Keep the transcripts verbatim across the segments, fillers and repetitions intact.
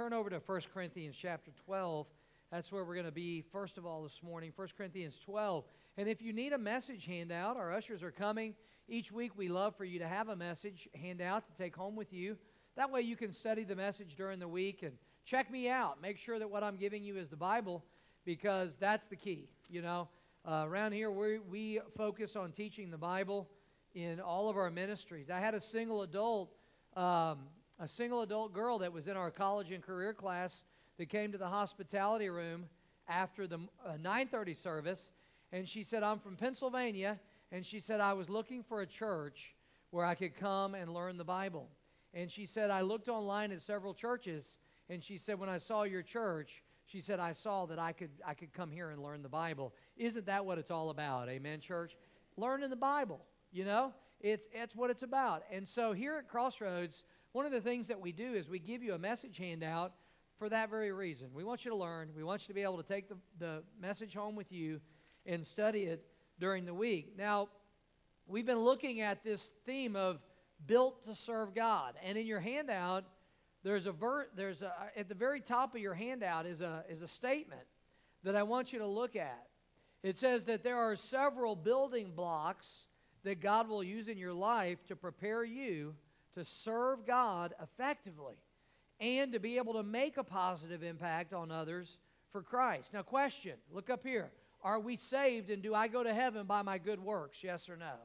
turn over to First Corinthians chapter twelve. That's where we're going to be first of all this morning, First Corinthians twelve. And if you need a message handout, our ushers are coming. Each week we love for you to have a message handout to take home with you. That way you can study the message during the week and check me out. Make sure that what I'm giving you is the Bible, because that's the key. You know, uh, around here we, we focus on teaching the Bible in all of our ministries. I had a single adult, um, a single adult girl that was in our college and career class that came to the hospitality room after the uh, nine thirty service, and she said, I'm from Pennsylvania, and she said, I was looking for a church where I could come and learn the Bible. And she said, I looked online at several churches, and she said, when I saw your church, she said, I saw that I could I could come here and learn the Bible. Isn't that what it's all about? Amen, church? Learning the Bible, you know? It's, it's what it's about. And so here at Crossroads, one of the things that we do is we give you a message handout for that very reason. We want you to learn. We want you to be able to take the, the message home with you and study it during the week. Now, we've been looking at this theme of built to serve God. And in your handout, there's a ver- there's a at the very top of your handout is a is a statement that I want you to look at. It says that there are several building blocks that God will use in your life to prepare you to serve God effectively and to be able to make a positive impact on others for Christ. Now, question, look up here. Are we saved, and do I go to heaven by my good works, yes or no?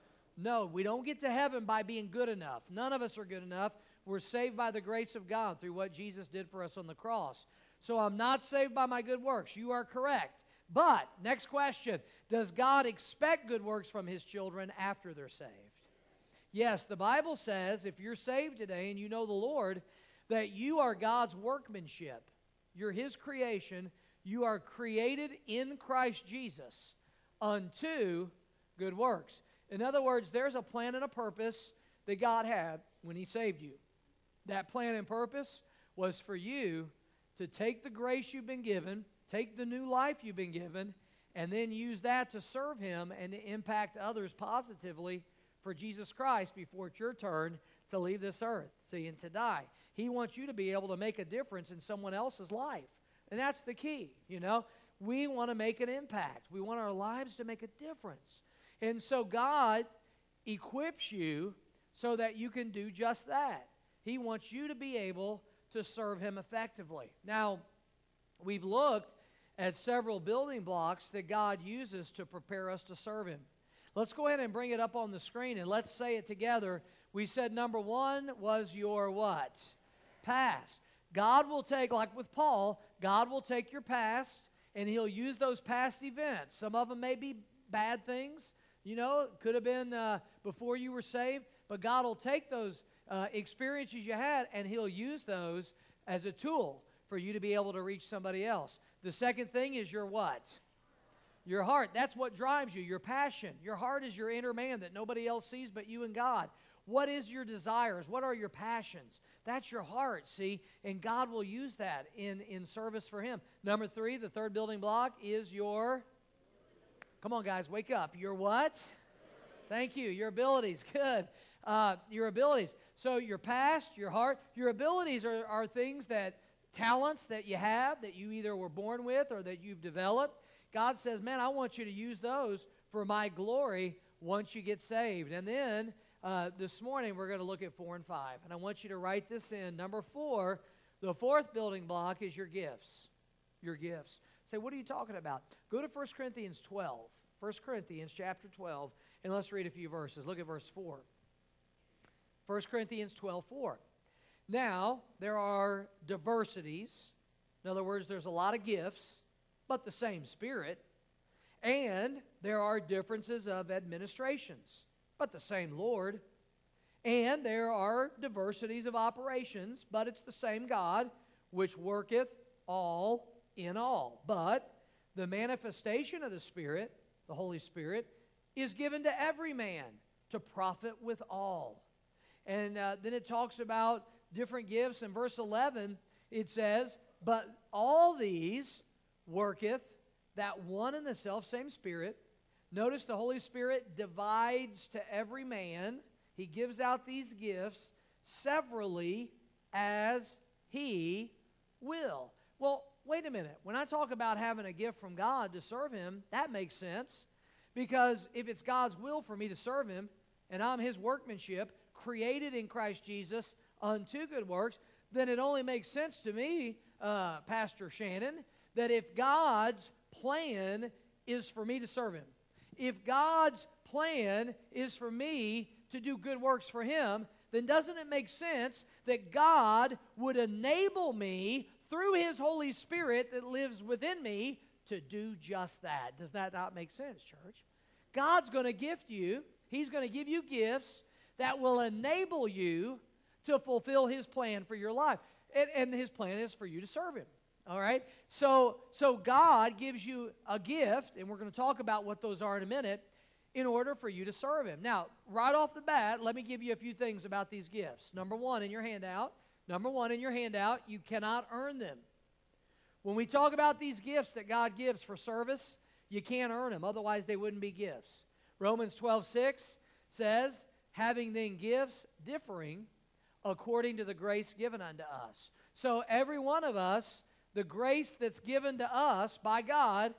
No, we don't get to heaven by being good enough. None of us are good enough. We're saved by the grace of God through what Jesus did for us on the cross. So I'm not saved by my good works. You are correct. But, next question, does God expect good works from His children after they're saved? Yes, the Bible says if you're saved today and you know the Lord, that you are God's workmanship. You're His creation. You are created in Christ Jesus unto good works. In other words, there's a plan and a purpose that God had when He saved you. That plan and purpose was for you to take the grace you've been given, take the new life you've been given, and then use that to serve Him and to impact others positively for Jesus Christ before it's your turn to leave this earth, see, and to die. He wants you to be able to make a difference in someone else's life. And that's the key, you know. We want to make an impact. We want our lives to make a difference. And so God equips you so that you can do just that. He wants you to be able to serve Him effectively. Now, we've looked at several building blocks that God uses to prepare us to serve Him. Let's go ahead and bring it up on the screen, and let's say it together. We said number one was your what? Past. God will take, like with Paul, God will take your past, and He'll use those past events. Some of them may be bad things. You know, it could have been uh, before you were saved, but God will take those uh, experiences you had, and He'll use those as a tool for you to be able to reach somebody else. The second thing is your what? Your heart. That's what drives you, your passion. Your heart is your inner man that nobody else sees but you and God. What is your desires? What are your passions? That's your heart, see? And God will use that in, in service for Him. Number three, the third building block is your, come on guys, wake up. Your what? Thank you. Your abilities. Good. Uh, your abilities. So your past, your heart, your abilities are, are things that, talents that you have that you either were born with or that you've developed. God says, man, I want you to use those for my glory once you get saved. And then uh, this morning we're going to look at four and five. And I want you to write this in. Number four, the fourth building block is your gifts. Your gifts. Say, what are you talking about? Go to First Corinthians twelve. First Corinthians chapter twelve, and let's read a few verses. Look at verse four. First Corinthians twelve four. Now, there are diversities. In other words, there's a lot of gifts, but the same Spirit. And there are differences of administrations, but the same Lord. And there are diversities of operations, but it's the same God, which worketh all in all. But the manifestation of the Spirit, the Holy Spirit, is given to every man to profit with all. And uh, then it talks about different gifts. In verse eleven, it says, but all these worketh that one and the self-same Spirit. Notice the Holy Spirit divides to every man. He gives out these gifts severally as He will. Well, wait a minute. When I talk about having a gift from God to serve Him, that makes sense. Because if it's God's will for me to serve Him, and I'm His workmanship, created in Christ Jesus unto good works, then it only makes sense to me, uh, Pastor Shannon, that if God's plan is for me to serve Him, if God's plan is for me to do good works for Him, then doesn't it make sense that God would enable me through His Holy Spirit that lives within me to do just that? Does that not make sense, church? God's going to gift you. He's going to give you gifts that will enable you to fulfill His plan for your life. And, and His plan is for you to serve Him. All right? So, so God gives you a gift, and we're going to talk about what those are in a minute, in order for you to serve Him. Now, right off the bat, let me give you a few things about these gifts. Number one in your handout, number one in your handout, you cannot earn them. When we talk about these gifts that God gives for service, you can't earn them, otherwise they wouldn't be gifts. Romans twelve six says, having then gifts differing according to the grace given unto us. So every one of us, the grace that's given to us by God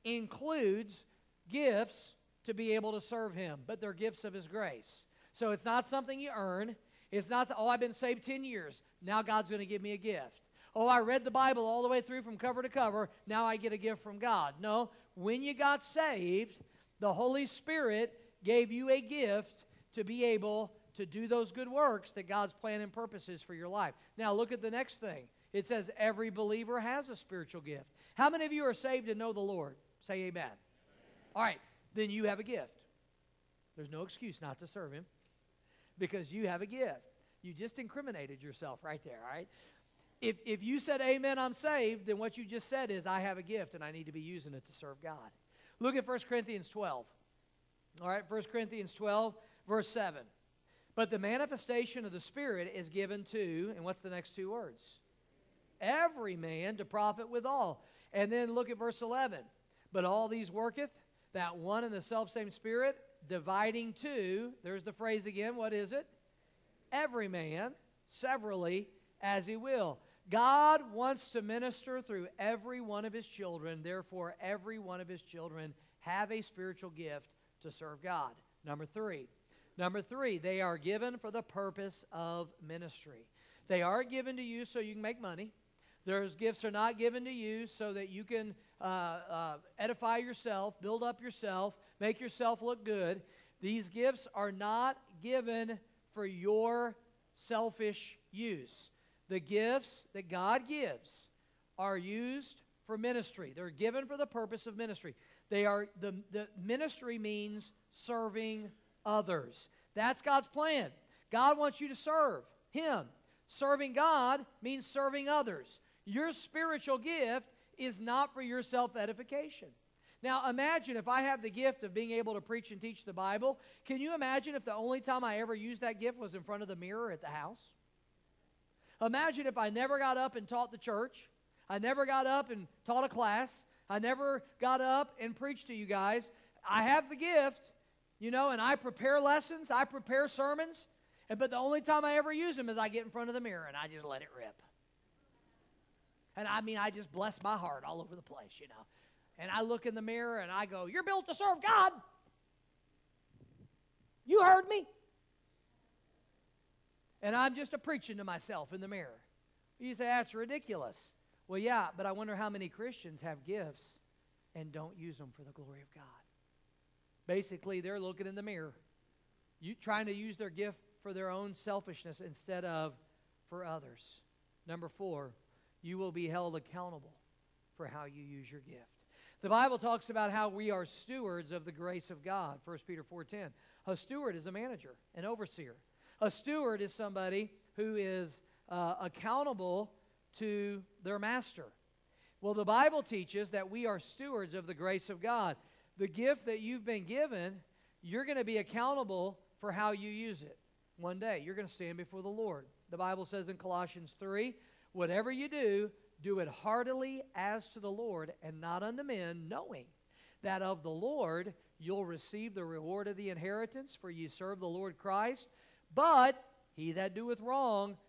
includes gifts to be able to serve Him, but they're gifts of His grace. So it's not something you earn. It's not, oh, I've been saved ten years. Now God's going to give me a gift. Oh, I read the Bible all the way through from cover to cover. Now I get a gift from God. No, when you got saved, the Holy Spirit gave you a gift to be able to do those good works that God's plan and purpose is for your life. Now look at the next thing. It says every believer has a spiritual gift. How many of you are saved and know the Lord? Say amen. Amen. All right, then you have a gift. There's no excuse not to serve Him because you have a gift. You just incriminated yourself right there, all right? If, if you said, amen, I'm saved, then what you just said is, I have a gift and I need to be using it to serve God. Look at First Corinthians twelve. All right, First Corinthians twelve, verse seven. But the manifestation of the Spirit is given to, and what's the next two words? Every man to profit withal. And then look at verse eleven. But all these worketh that one and the selfsame Spirit, dividing to, there's the phrase again, what is it? Every man, severally, as he will. God wants to minister through every one of His children. Therefore, every one of His children have a spiritual gift to serve God. Number three. Number three, they are given for the purpose of ministry. They are given to you so you can make money. Those gifts are not given to you so that you can uh, uh, edify yourself, build up yourself, make yourself look good. These gifts are not given for your selfish use. The gifts that God gives are used for ministry. They're given for the purpose of ministry. They are the, the ministry means serving others. That's God's plan. God wants you to serve Him. Serving God means serving others. Your spiritual gift is not for your self-edification. Now imagine if I have the gift of being able to preach and teach the Bible. Can you imagine if the only time I ever used that gift was in front of the mirror at the house? Imagine if I never got up and taught the church. I never got up and taught a class. I never got up and preached to you guys. I have the gift, you know, and I prepare lessons. I prepare sermons. And, but the only time I ever use them is I get in front of the mirror and I just let it rip. And I mean, I just bless my heart all over the place, you know. And I look in the mirror and I go, you're built to serve God. You heard me. And I'm just a preaching to myself in the mirror. You say, that's ridiculous. Well, yeah, but I wonder how many Christians have gifts and don't use them for the glory of God. Basically, they're looking in the mirror, you trying to use their gift for their own selfishness instead of for others. Number four, you will be held accountable for how you use your gift. The Bible talks about how we are stewards of the grace of God, First Peter four ten. A steward is a manager, an overseer. A steward is somebody who is uh, accountable to their master. Well, the Bible teaches that we are stewards of the grace of God. The gift that you've been given, you're going to be accountable for how you use it. One day, you're going to stand before the Lord. The Bible says in Colossians three, whatever you do, do it heartily as to the Lord and not unto men, knowing that of the Lord you'll receive the reward of the inheritance, for ye serve the Lord Christ. But he that doeth wrong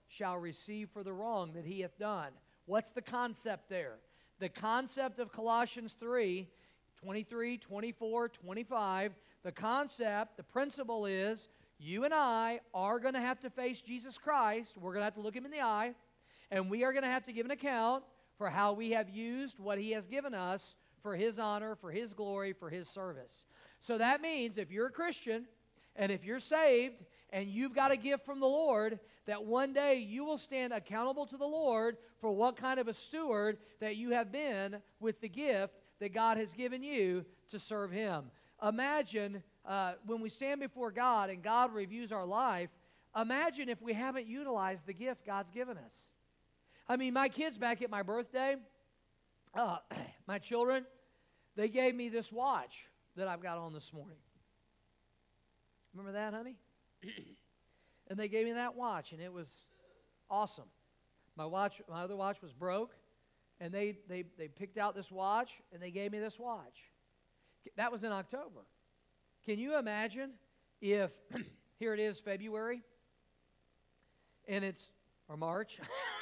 shall receive for the wrong that he hath done. What's the concept there? The concept of Colossians three, twenty-three, twenty-four, twenty-five, the concept, the principle is, you and I are going to have to face Jesus Christ. We're going to have to look him in the eye, and we are going to have to give an account for how we have used what he has given us for his honor, for his glory, for his service. So that means if you're a Christian, and if you're saved, and you've got a gift from the Lord, that one day you will stand accountable to the Lord for what kind of a steward that you have been with the gift that God has given you to serve him. Imagine uh, when we stand before God and God reviews our life, imagine if we haven't utilized the gift God's given us. I mean, my kids back at my birthday, uh, my children, they gave me this watch that I've got on this morning. Remember that, honey? And they gave me that watch, and it was awesome. My watch, my other watch was broke, and they, they, they picked out this watch, and they gave me this watch. That was in October. Can you imagine if, here it is, February, and it's, or March.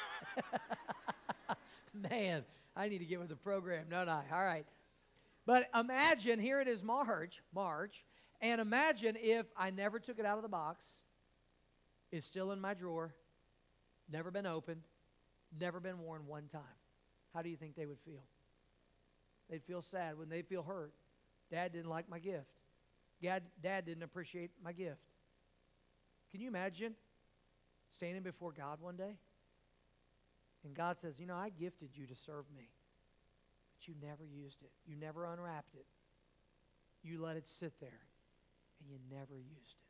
Man, I need to get with the program, don't I? All right. But imagine, here it is March, March, and imagine if I never took it out of the box. It's still in my drawer, never been opened, never been worn one time. How do you think they would feel? They'd feel sad. Wouldn't they feel hurt? Dad didn't like my gift. Dad, Dad didn't appreciate my gift. Can you imagine standing before God one day? And God says, you know, I gifted you to serve me, but you never used it. You never unwrapped it. You let it sit there, and you never used it.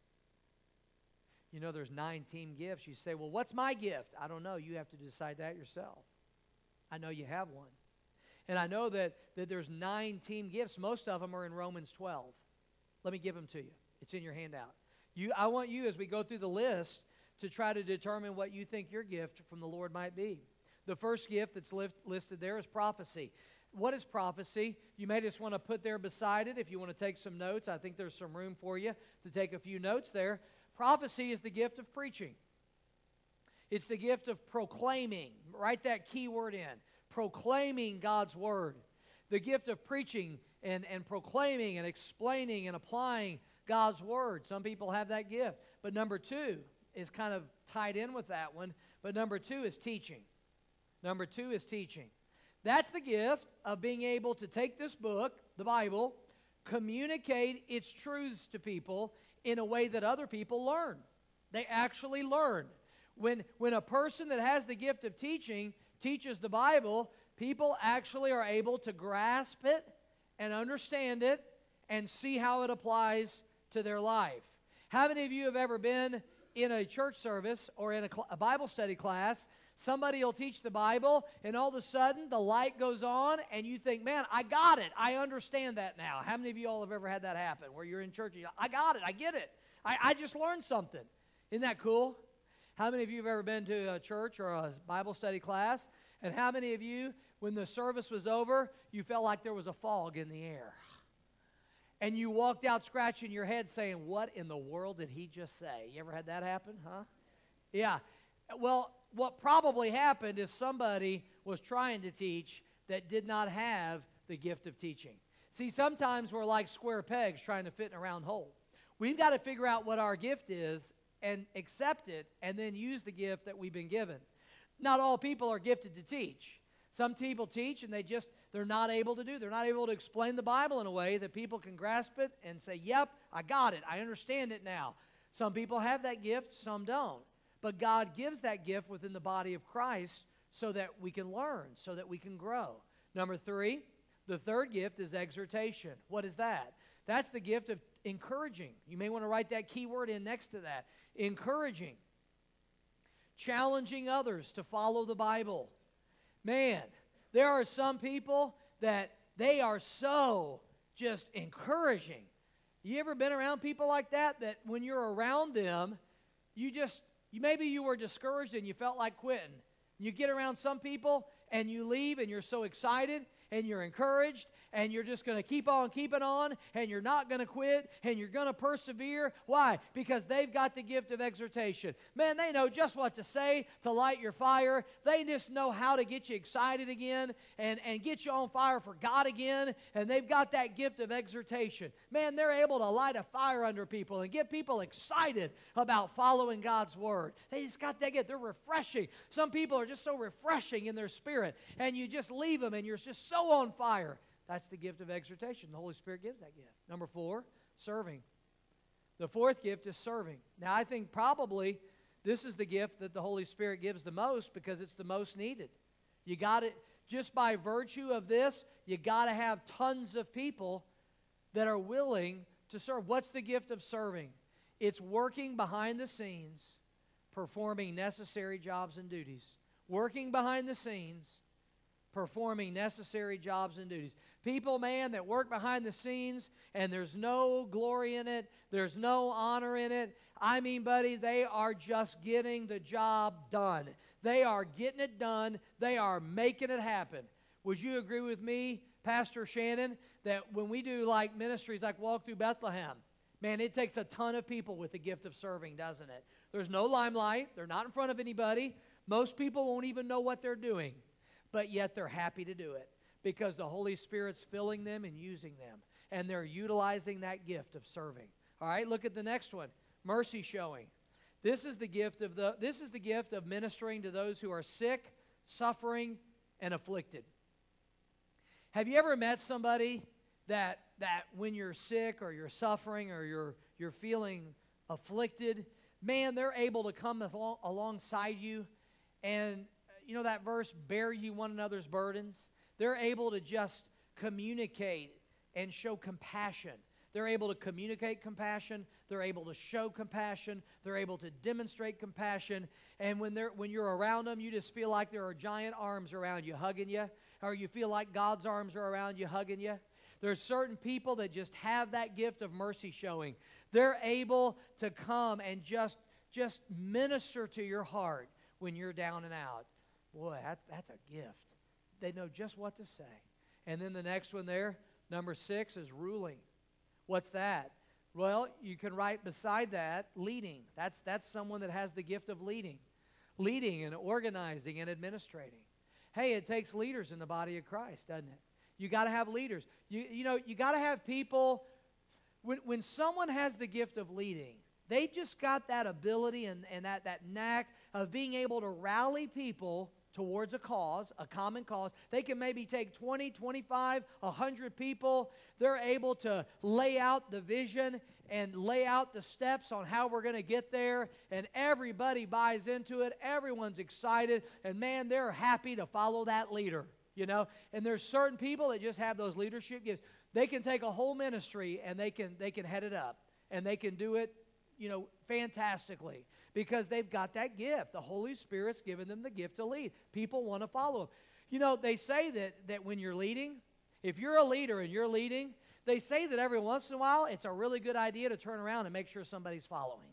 You know, there's nine team gifts. You say, well, what's my gift? I don't know. You have to decide that yourself. I know you have one. And I know that, that there's nine team gifts. Most of them are in Romans twelve. Let me give them to you. It's in your handout. You, I want you, as we go through the list, to try to determine what you think your gift from the Lord might be. The first gift that's lift, listed there is prophecy. What is prophecy? You may just want to put there beside it if you want to take some notes. I think there's some room for you to take a few notes there. Prophecy is the gift of preaching. It's the gift of proclaiming. Write that key word in. Proclaiming God's word. The gift of preaching and, and proclaiming and explaining and applying God's word. Some people have that gift. But number two is kind of tied in with that one. But number two is teaching. Number two is teaching. That's the gift of being able to take this book, the Bible, communicate its truths to people in a way that other people learn. They actually learn. When, when a person that has the gift of teaching teaches the Bible, people actually are able to grasp it and understand it and see how it applies to their life. How many of you have ever been in a church service or in a, cl- a Bible study class? Somebody will teach the Bible, and all of a sudden the light goes on, and you think, man, I got it. I understand that now. How many of you all have ever had that happen, where you're in church and you're like, I got it. I get it. I, I just learned something. Isn't that cool? How many of you have ever been to a church or a Bible study class? And how many of you, when the service was over, you felt like there was a fog in the air? And you walked out scratching your head saying, what in the world did he just say? You ever had that happen, huh? Yeah. Well, what probably happened is somebody was trying to teach that did not have the gift of teaching. See, sometimes we're like square pegs trying to fit in a round hole. We've got to figure out what our gift is and accept it and then use the gift that we've been given. Not all people are gifted to teach. Some people teach and they just, they're not able to do. They're not able to explain the Bible in a way that people can grasp it and say, yep, I got it. I understand it now. Some people have that gift, some don't. But God gives that gift within the body of Christ so that we can learn, so that we can grow. Number three, the third gift is exhortation. What is that? That's the gift of encouraging. You may want to write that key word in next to that. Encouraging. Challenging others to follow the Bible. Man, there are some people that they are so just encouraging. You ever been around people like that, that when you're around them, you just, you maybe you were discouraged and you felt like quitting. You get around some people and you leave and you're so excited and you're encouraged and you're just going to keep on keeping on and you're not going to quit and you're going to persevere. Why? Because they've got the gift of exhortation. Man, they know just what to say to light your fire. They just know how to get you excited again and, and get you on fire for God again, and they've got that gift of exhortation. Man, they're able to light a fire under people and get people excited about following God's Word. They just got that gift. They're refreshing. Some people are just so refreshing in their spirit, and you just leave them and you're just so on fire. That's the gift of exhortation. The Holy Spirit gives that gift. Number four, serving. The fourth gift is serving. Now, I think probably this is the gift that the Holy Spirit gives the most because it's the most needed. You got it, just by virtue of this, you got to have tons of people that are willing to serve. What's the gift of serving? It's working behind the scenes, performing necessary jobs and duties. Working behind the scenes, performing necessary jobs and duties. People, man, that work behind the scenes and there's no glory in it, there's no honor in it. I mean, buddy, they are just getting the job done. They are getting it done. They are making it happen. Would you agree with me, Pastor Shannon, that when we do like ministries like Walk Through Bethlehem, man, it takes a ton of people with the gift of serving, doesn't it? There's no limelight. They're not in front of anybody. Most people won't even know what they're doing, but yet they're happy to do it because the Holy Spirit's filling them and using them, and they're utilizing that gift of serving. All right, look at the next one, mercy showing. This is the gift of the this is the gift of ministering to those who are sick, suffering, and afflicted. Have you ever met somebody that that when you're sick or you're suffering or you're you're feeling afflicted, man, they're able to come along, alongside you and, you know that verse, bear you one another's burdens? They're able to just communicate and show compassion. They're able to communicate compassion. They're able to show compassion. They're able to demonstrate compassion. And when they're when you're around them, you just feel like there are giant arms around you hugging you, or you feel like God's arms are around you hugging you. There's certain people that just have that gift of mercy showing. They're able to come and just, just minister to your heart when you're down and out. Boy, that, that's a gift. They know just what to say. And then the next one there, number six, is ruling. What's that? Well, you can write beside that, leading. That's, that's someone that has the gift of leading. Leading and organizing and administrating. Hey, it takes leaders in the body of Christ, doesn't it? You got to have leaders. You, you know, you got to have people. When, when someone has the gift of leading, they've just got that ability and, and that, that knack of being able to rally people towards a cause, a common cause. They can maybe take twenty, twenty-five, one hundred people. They're able to lay out the vision and lay out the steps on how we're going to get there, and everybody buys into it. Everyone's excited, and man, they're happy to follow that leader, you know. And there's certain people that just have those leadership gifts. They can take a whole ministry and they can they can head it up, and they can do it, you know, fantastically. Because they've got that gift. The Holy Spirit's given them the gift to lead. People want to follow them. You know, they say that, that when you're leading, if you're a leader and you're leading, they say that every once in a while, it's a really good idea to turn around and make sure somebody's following.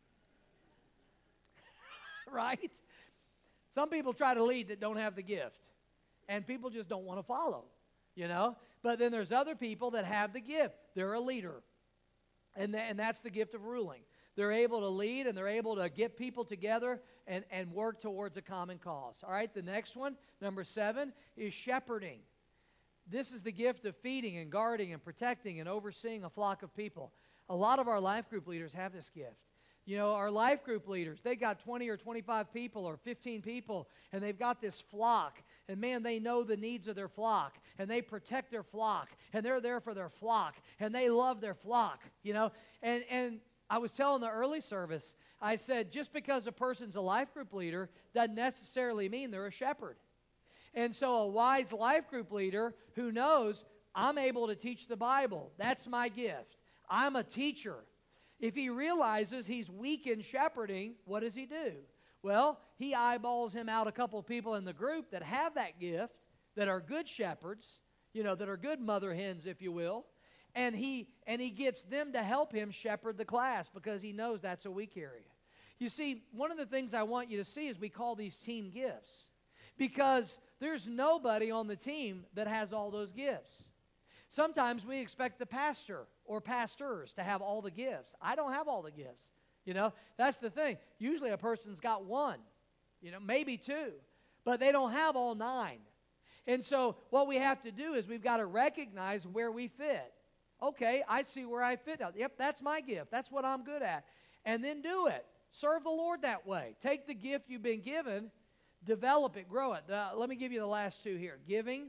Right? Some people try to lead that don't have the gift. And people just don't want to follow, you know. But then there's other people that have the gift. They're a leader. And, th- and that's the gift of ruling. They're able to lead, and they're able to get people together and, and work towards a common cause. All right, the next one, number seven, is shepherding. This is the gift of feeding and guarding and protecting and overseeing a flock of people. A lot of our life group leaders have this gift. You know, our life group leaders, they got twenty or twenty-five people or fifteen people, and they've got this flock. And man, they know the needs of their flock, and they protect their flock, and they're there for their flock, and they love their flock, you know. And and I was telling the early service, I said, just because a person's a life group leader doesn't necessarily mean they're a shepherd. And so a wise life group leader who knows, I'm able to teach the Bible. That's my gift. I'm a teacher. If he realizes he's weak in shepherding, what does he do? Well, he eyeballs him out a couple of people in the group that have that gift, that are good shepherds, you know, that are good mother hens, if you will. And he and he gets them to help him shepherd the class because he knows that's a weak area. You see, one of the things I want you to see is we call these team gifts. because there's nobody on the team that has all those gifts. Sometimes we expect the pastor or pastors to have all the gifts. I don't have all the gifts. You know, that's the thing. Usually a person's got one, you know, maybe two, but they don't have all nine. And so what we have to do is we've got to recognize where we fit. Okay, I see where I fit now. Yep, that's my gift. That's what I'm good at. And then do it. Serve the Lord that way. Take the gift you've been given, develop it, grow it. The, let me give you the last two here. Giving.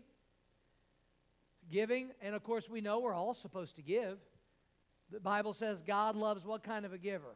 Giving, and of course we know we're all supposed to give. The Bible says God loves what kind of a giver?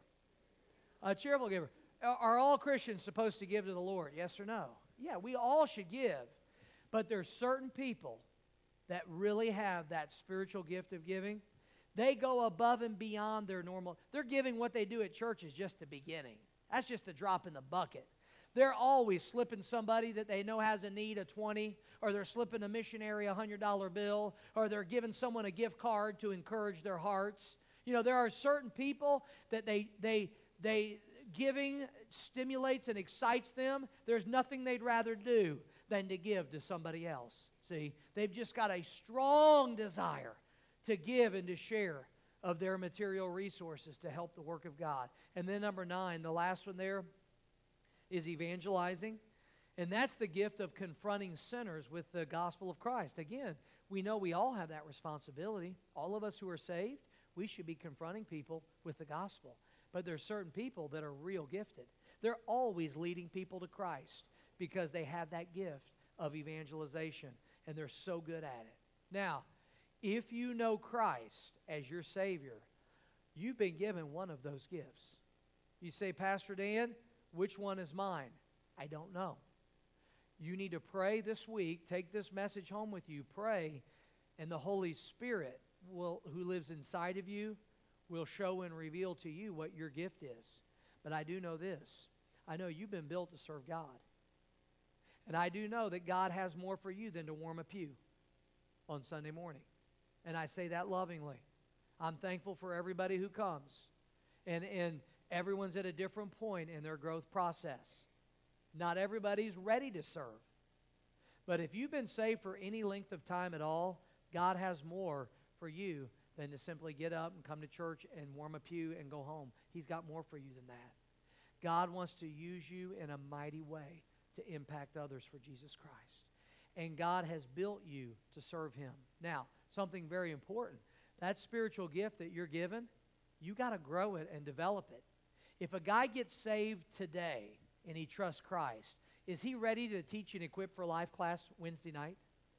A cheerful giver. Are all Christians supposed to give to the Lord? Yes or no? Yeah, we all should give. But there's certain people that really have that spiritual gift of giving. They go above and beyond their normal. They're giving what they do at church is just the beginning. That's just a drop in the bucket. They're always slipping somebody that they know has a need a twenty, or they're slipping a missionary a one hundred dollar bill, or they're giving someone a gift card to encourage their hearts. You know, there are certain people that they they they giving stimulates and excites them. There's nothing they'd rather do than to give to somebody else. See, they've just got a strong desire to give and to share of their material resources to help the work of God. And then number nine, the last one there, is evangelizing. And that's the gift of confronting sinners with the gospel of Christ. Again, we know we all have that responsibility. All of us who are saved, we should be confronting people with the gospel. But there's certain people that are real gifted. They're always leading people to Christ because they have that gift of evangelization, and they're so good at it. Now, if you know Christ as your Savior, you've been given one of those gifts. You say, Pastor Dan, which one is mine? I don't know. You need to pray this week. Take this message home with you. Pray, and the Holy Spirit, will, who lives inside of you, will show and reveal to you what your gift is. But I do know this. I know you've been built to serve God. And I do know that God has more for you than to warm a pew on Sunday morning. And I say that lovingly. I'm thankful for everybody who comes. And, and everyone's at a different point in their growth process. Not everybody's ready to serve. But if you've been saved for any length of time at all, God has more for you than to simply get up and come to church and warm a pew and go home. He's got more for you than that. God wants to use you in a mighty way to impact others for Jesus Christ. And God has built you to serve Him. Now, something very important. That spiritual gift that you're given, you got to grow it and develop it. If a guy gets saved today and he trusts Christ, is he ready to teach an Equip for Life class Wednesday night?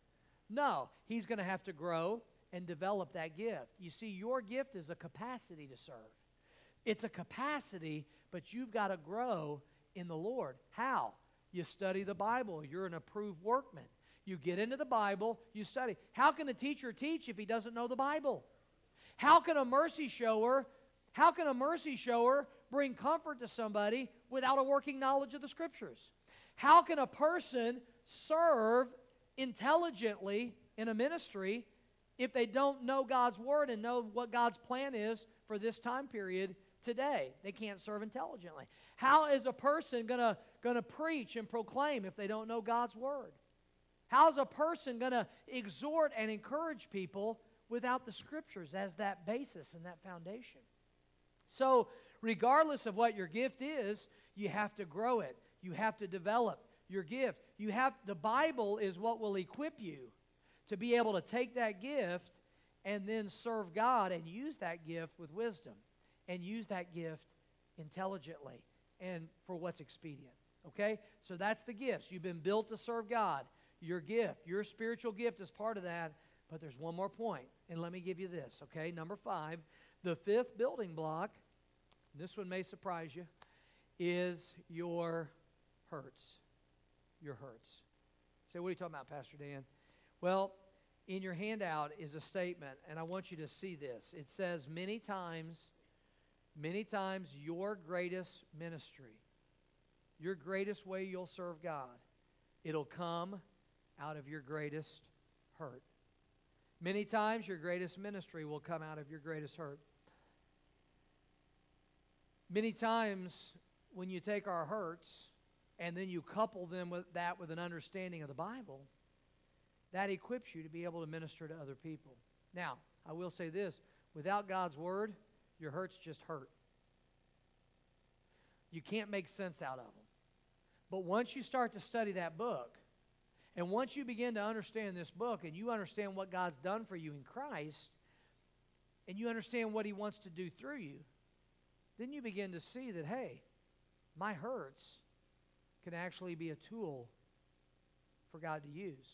No. He's going to have to grow and develop that gift. You see, your gift is a capacity to serve. It's a capacity, but you've got to grow in the Lord. How? You study the Bible. You're an approved workman. You get into the Bible, you study. How can a teacher teach if he doesn't know the Bible? How can a mercy shower, how can a mercy shower bring comfort to somebody without a working knowledge of the Scriptures? How can a person serve intelligently in a ministry if they don't know God's Word and know what God's plan is for this time period today? They can't serve intelligently. How is a person going to going to preach and proclaim if they don't know God's Word? How's a person going to exhort and encourage people without the Scriptures as that basis and that foundation? So, regardless of what your gift is, you have to grow it. You have to develop your gift. You have the Bible is what will equip you to be able to take that gift and then serve God and use that gift with wisdom and use that gift intelligently and for what's expedient. Okay? So that's the gifts. You've been built to serve God. Your gift, your spiritual gift is part of that. But there's one more point, and let me give you this, okay? Number five, the fifth building block, this one may surprise you, is your hurts. Your hurts. Say, what are you talking about, Pastor Dan? Well, in your handout is a statement, and I want you to see this. It says, many times, many times your greatest ministry, your greatest way you'll serve God, it'll come out of your greatest hurt. Many times your greatest ministry will come out of your greatest hurt. Many times when you take our hurts and then you couple them with that with an understanding of the Bible, that equips you to be able to minister to other people. Now, I will say this, without God's Word, your hurts just hurt. You can't make sense out of them. But once you start to study that book, and once you begin to understand this book, and you understand what God's done for you in Christ, and you understand what He wants to do through you, then you begin to see that, hey, my hurts can actually be a tool for God to use,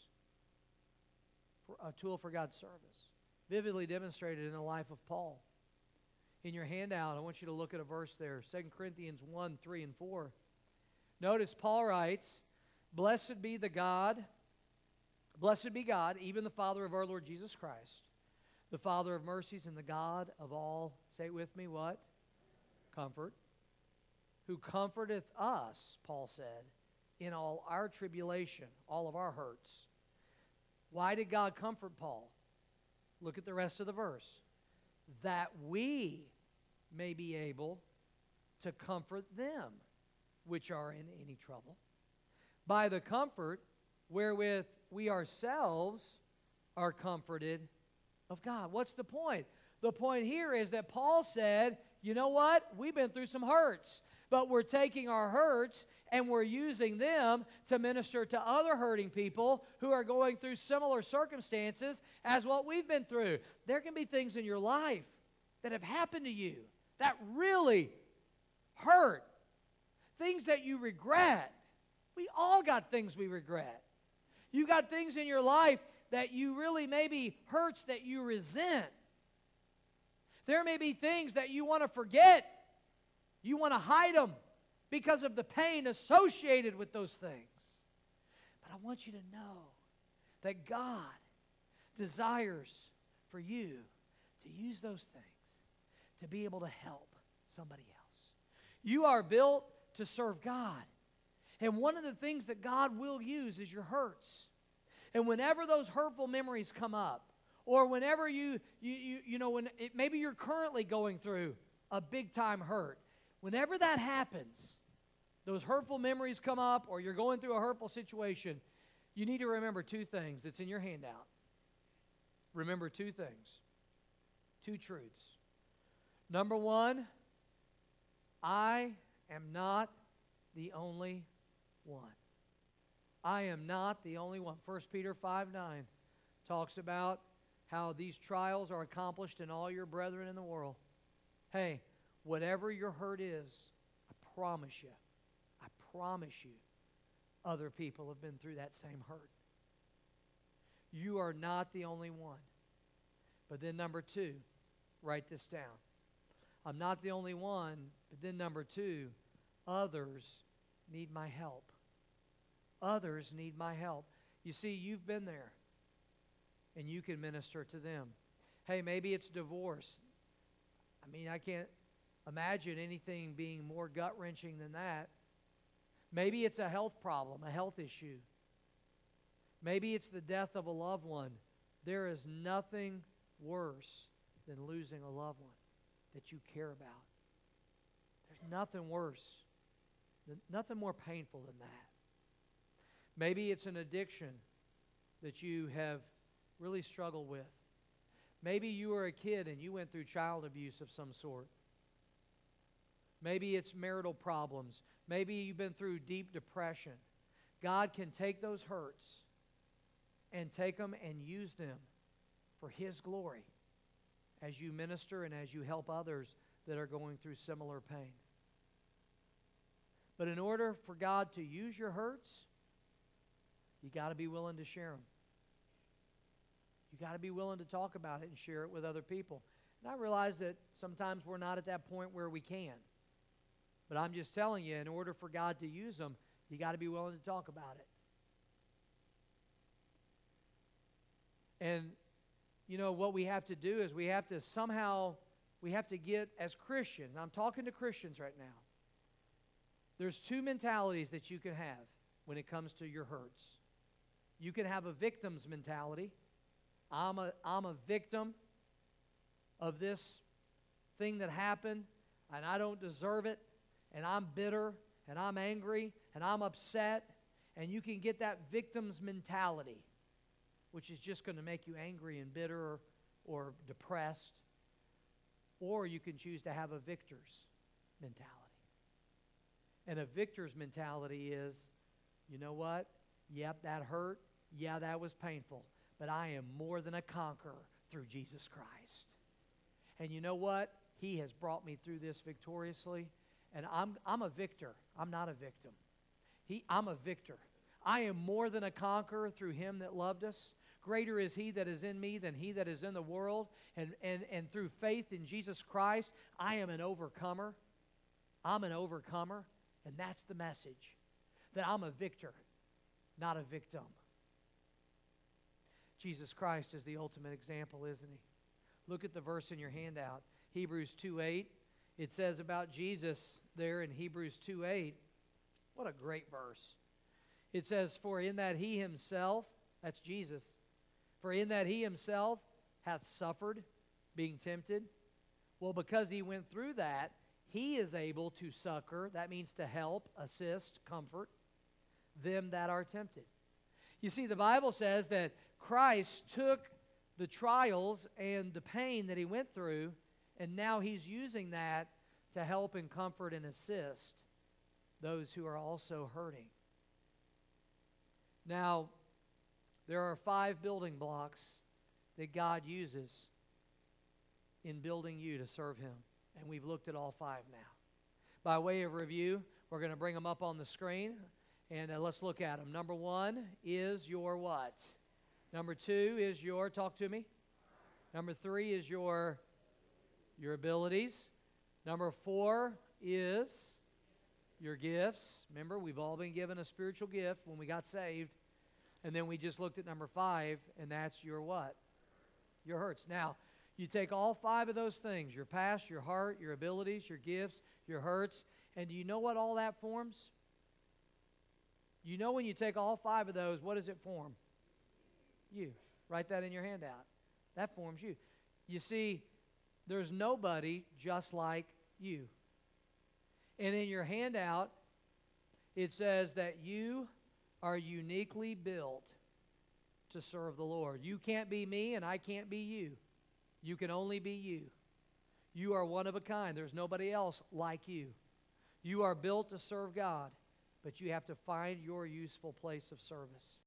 for a tool for God's service. Vividly demonstrated in the life of Paul. In your handout, I want you to look at a verse there, Second Corinthians one, three, and four. Notice Paul writes, Blessed be the God, blessed be God, even the Father of our Lord Jesus Christ, the Father of mercies and the God of all, say it with me, what? Comfort. Who comforteth us, Paul said, in all our tribulation, all of our hurts. Why did God comfort Paul? Look at the rest of the verse. That we may be able to comfort them which are in any trouble, by the comfort wherewith we ourselves are comforted of God. What's the point? The point here is that Paul said, you know what? We've been through some hurts, but we're taking our hurts and we're using them to minister to other hurting people who are going through similar circumstances as what we've been through. There can be things in your life that have happened to you that really hurt, things that you regret. We all got things we regret. You got things in your life that you really maybe hurts that you resent. There may be things that you want to forget. You want to hide them because of the pain associated with those things. But I want you to know that God desires for you to use those things to be able to help somebody else. You are built to serve God. And one of the things that God will use is your hurts. And whenever those hurtful memories come up, or whenever you, you, you, you know, when it, maybe you're currently going through a big-time hurt, whenever that happens, those hurtful memories come up, or you're going through a hurtful situation, you need to remember two things. It's in your handout. Remember two things, two truths. Number one, I am not the only one. I am not the only one. First Peter five nine talks about how these trials are accomplished in all your brethren in the world. Hey, whatever your hurt is, I promise you, I promise you, other people have been through that same hurt. You are not the only one. But then number two, write this down. I'm not the only one, but then number two, others need my help. Others need my help. You see, you've been there, and you can minister to them. Hey, maybe it's divorce. I mean, I can't imagine anything being more gut-wrenching than that. Maybe it's a health problem, a health issue. Maybe it's the death of a loved one. There is nothing worse than losing a loved one that you care about. There's nothing worse, nothing more painful than that. Maybe it's an addiction that you have really struggled with. Maybe you were a kid and you went through child abuse of some sort. Maybe it's marital problems. Maybe you've been through deep depression. God can take those hurts and take them and use them for His glory as you minister and as you help others that are going through similar pain. But in order for God to use your hurts, you got to be willing to share them. You got to be willing to talk about it and share it with other people. And I realize that sometimes we're not at that point where we can. But I'm just telling you, in order for God to use them, you got to be willing to talk about it. And, you know, what we have to do is we have to somehow, we have to get, as Christians, I'm talking to Christians right now, there's two mentalities that you can have when it comes to your hurts. You can have a victim's mentality. I'm a, I'm a victim of this thing that happened, and I don't deserve it, and I'm bitter, and I'm angry and I'm upset, and you can get that victim's mentality, which is just going to make you angry and bitter or, or depressed. Or you can choose to have a victor's mentality. And a victor's mentality is, you know what? Yep, that hurt. Yeah, that was painful. But I am more than a conqueror through Jesus Christ. And you know what? He has brought me through this victoriously. And I'm, I'm a victor. I'm not a victim. He, I'm a victor. I am more than a conqueror through Him that loved us. Greater is He that is in me than he that is in the world. And, and, and through faith in Jesus Christ, I am an overcomer. I'm an overcomer. And that's the message. That I'm a victor, not a victim. Jesus Christ is the ultimate example, isn't He? Look at the verse in your handout. Hebrews two eight. It says about Jesus there in Hebrews two eight. What a great verse. It says, for in that He Himself, that's Jesus, for in that He Himself hath suffered, being tempted. Well, because He went through that, He is able to succor, that means to help, assist, comfort, them that are tempted. You see, the Bible says that Christ took the trials and the pain that He went through, and now He's using that to help and comfort and assist those who are also hurting. Now, there are five building blocks that God uses in building you to serve Him. And we've looked at all five now. By way of review, we're going to bring them up on the screen, and uh, let's look at them. Number one is your what? Number two is your, talk to me. Number three is your, your abilities. Number four is your gifts. Remember, we've all been given a spiritual gift when we got saved. And then we just looked at number five, and that's your what? Your hurts. Now, you take all five of those things, your past, your heart, your abilities, your gifts, your hurts, and do you know what all that forms? You know when you take all five of those, what does it form? You. Write that in your handout. That forms you. You see, there's nobody just like you. And in your handout, it says that you are uniquely built to serve the Lord. You can't be me, and I can't be you. You can only be you. You are one of a kind. There's nobody else like you. You are built to serve God, but you have to find your useful place of service.